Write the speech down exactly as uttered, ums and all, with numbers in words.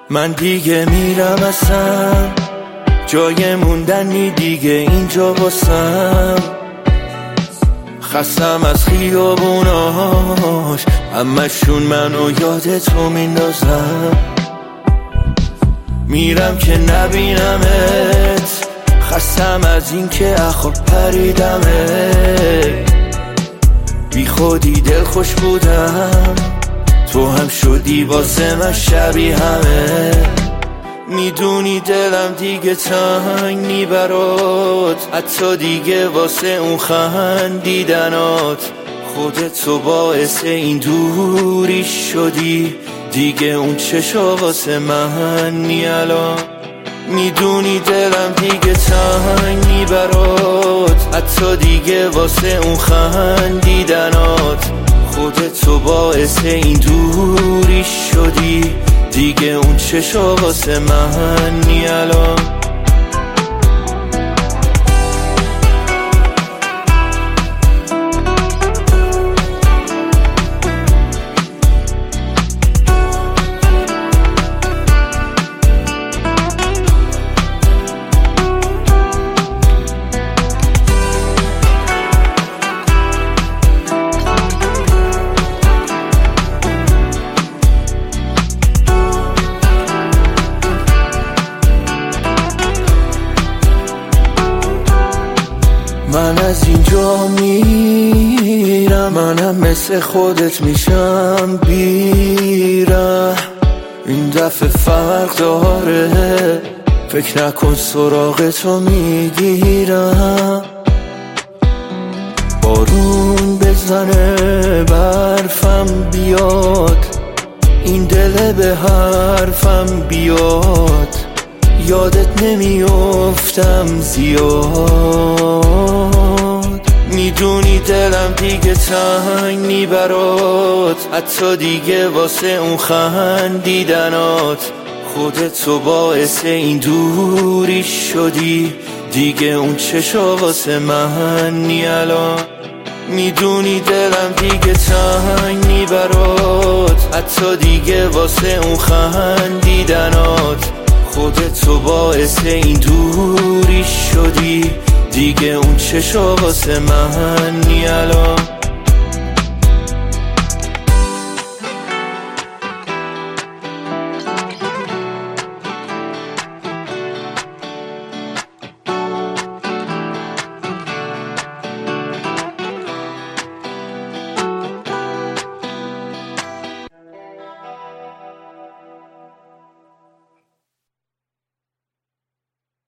من دیگه میرم اصلا، جای موندنی دیگه اینجا واسم. خستم از خیابوناش، همشون منو یاد تو میندازم. میرم که نبینمت، خستم از این که اخو پریدمه. بی خودی دل خوش بودم، تو هم شدی واسه من شبیه همه. میدونی دلم دیگه تنگ نی برات، حتی دیگه واسه اون خندیدنات. خودت تو باعث این دوری شدی، دیگه اون چشا واسه من نی الان. میدونی دلم دیگه تنگ نی برات، حتی دیگه واسه اون خندیدنات. خودت تو باعث این دوری شدی، دیگه اون چشا واسه من نی الان. من از اینجا میرم، منم مثل خودت میشم بیره. این دفعه فرق داره، فکر نکن سراغ تو میگیرم. بارون بزنه برفم بیاد، این دل به حرفم بیاد. یادت نمیافتم زیاد، میدونی دلم دیگه تنگ نی برات، حتی دیگه واسه اون خندیدنات. خودت تو باعث این دوری شدی، دیگه اون چشا واسه من نی الان. میدونی دلم دیگه تنگ نی برات، حتی دیگه واسه اون خندیدنات. خودت تو باعث این دوری شدی، دیگه اون چشا واسه من نی الان.